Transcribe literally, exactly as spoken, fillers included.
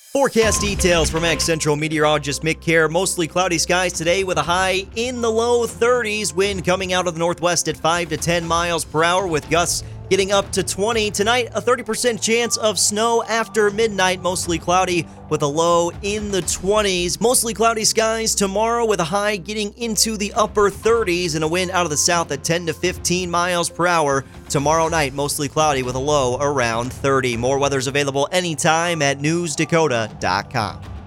Forecast details from Ag Central meteorologist Mick Kerr. Mostly cloudy skies today with a high in the low thirties. Wind coming out of the northwest at five to ten miles per hour with gusts getting up to twenty. Tonight, a thirty percent chance of snow after midnight. Mostly cloudy with a low in the twenties. Mostly cloudy skies tomorrow with a high getting into the upper thirties and a wind out of the south at ten to fifteen miles per hour. Tomorrow night, mostly cloudy with a low around thirty. More weather's available anytime at news dakota dot com.